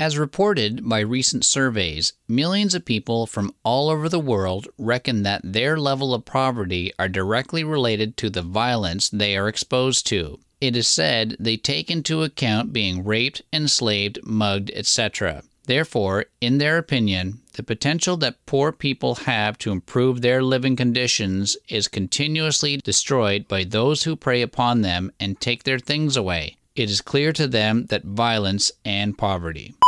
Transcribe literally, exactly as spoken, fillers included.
As reported by recent surveys, millions of people from all over the world reckon that their level of poverty are directly related to the violence they are exposed to. It is said they take into account being raped, enslaved, mugged, et cetera. Therefore, in their opinion, the potential that poor people have to improve their living conditions is continuously destroyed by those who prey upon them and take their things away. It is clear to them that violence and poverty.